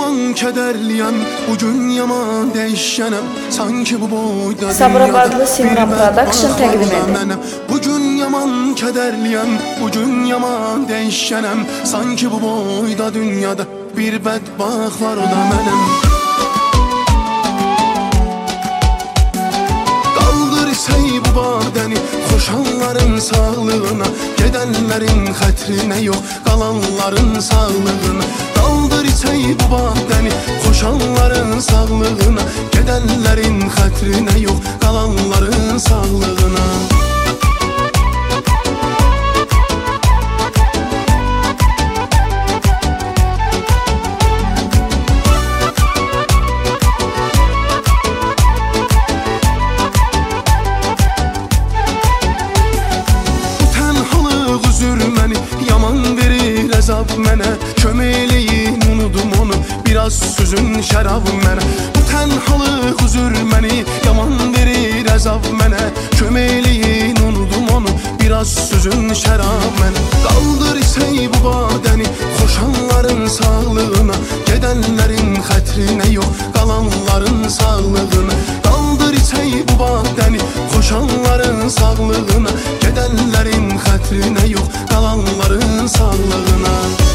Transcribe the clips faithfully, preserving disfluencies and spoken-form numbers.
yaman kədərliyəm, bugün yaman dəyişənəm, sanki bu boyda Sabirabadlı Simran Production təqdim edir. Bugün yaman kədərliyəm, bugün yaman dəyişənəm, sanki bu boyda dünyada bir bədbaxt var, o da mənəm. Qaldır isey bu badəni, xoşanların sağlığına, gedənlərin xətrinə yox, qalanların sağlığına. Qaldır isey bu badəni, xoşanların sağlığına, gedənlərin xətrinə yox, qalanların sağlığına. Əzab mənə, köməkliyin unudum onu, biraz süzün şərab mənə. Bu tənhalıq üzür məni, yaman verir əzab mənə, köməkliyin unudum onu, biraz süzün şərab mənə. Qaldır isey bu badəni, xoşanların sağlığına, gedənlərin xətrinə yox, qalanların sağlığına. Qaldır isey bu badəni, xoşanların sağlığına, gedənlərin xətrinə yox, qalanların sağlığına.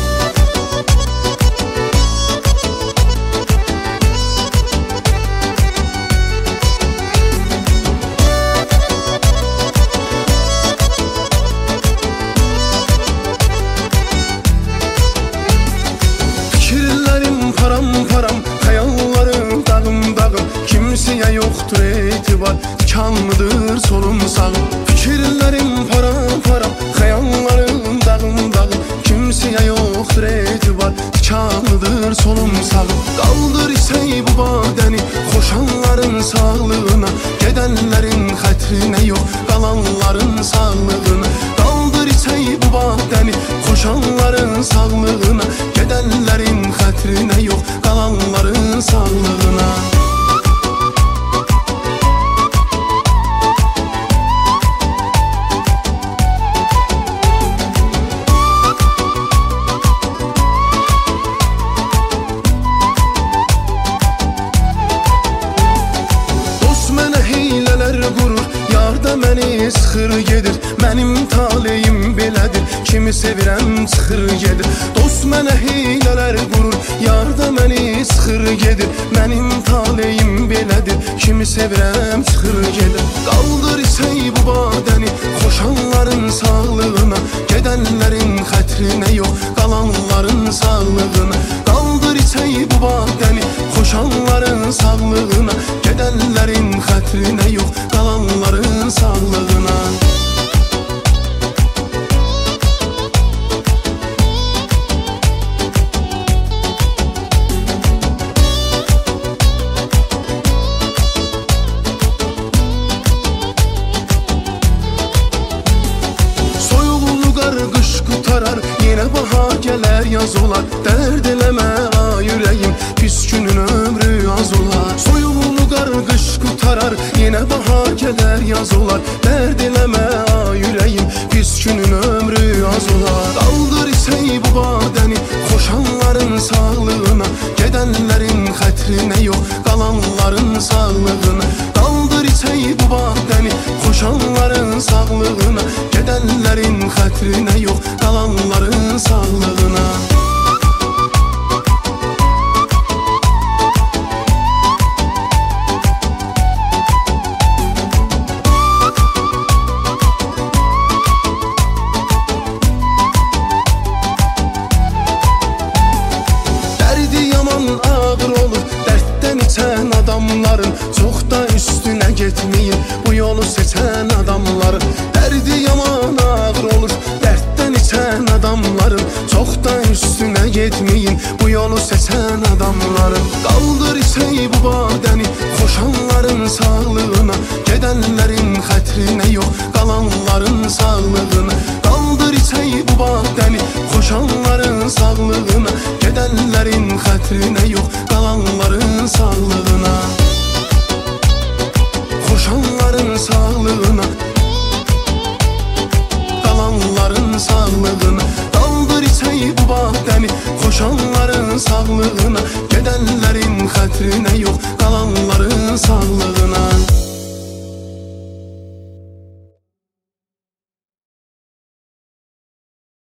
Fikirlərim param param, xəyallarım dağım dağım, kimsəyə yoxdur etibar, tikanlıdır solum sağım. Fikirlərim param param, xəyallarım dağım dağım, kimsəyə yoxdur etibar, tikanlıdır solum sağım. Qaldır isey bu badəni, xoşanların sağlığına, gedənlərin xətrinə yox, qalanların sağlığına. Qaldır isey bu badəni, xoşanların sağlığına, gedənlərin xətrinə yox, qalanların sağlığına. Məni sıxır gedir, mənim taleyim belədir, kimi sevirəm çıxır gedir. Dost mənə heylələr qurur, yar da məni sıxır gedir, mənim taleyim belədir, kimi sevirəm çıxır gedir. Qaldır isey bu badəni, xoşanların sağlığına, gedənlərin xətrinə yox, qalanların sağlığına. Qaldır isey bu badəni, xoşanların sağlığına, gedənlərin xətrinə yox, qalanların sağlığına. Soyuqlu qar qış qutarar, yenə bahar gələr yaz olar, dərd eləmə ay ürəyim, pis günün ömrü az olar. Soyuqlu qar qış qutarar, yenə bahar gələr yaz olar, dərd eləmə ay ürəyim, pis günün ömrü az olar. Qaldır isey bu badəni, xoşanların sağlığına, gedənlərin xətrinə yox, qalanların sağlığına. Qaldır isey bu badəni, xoşanların sağlığına, gedənlərin xətrinə yox, qalanların sağlığına. Adamların çox da üstünə getməyin, bu yolu seçən adamların. Dərdi yaman ağır olur, dərddən içən adamların, çox da üstünə getməyin, bu yolu seçən adamların. Qaldır isey bu badəni, xoşanların sağlığına, gedənlərin xətrinə yox, qalanların sağlığına. Qaldır isey bu badəni, xoşanların sağlığına, gedənlərin xətrinə yox, qalanların sağlığına. Xoşanların sağlığına, qalanların sağlığına. Qaldır isey bu badəni, xoşanların sağlığına. gedənlərin xətrinə yox, qalanların sağ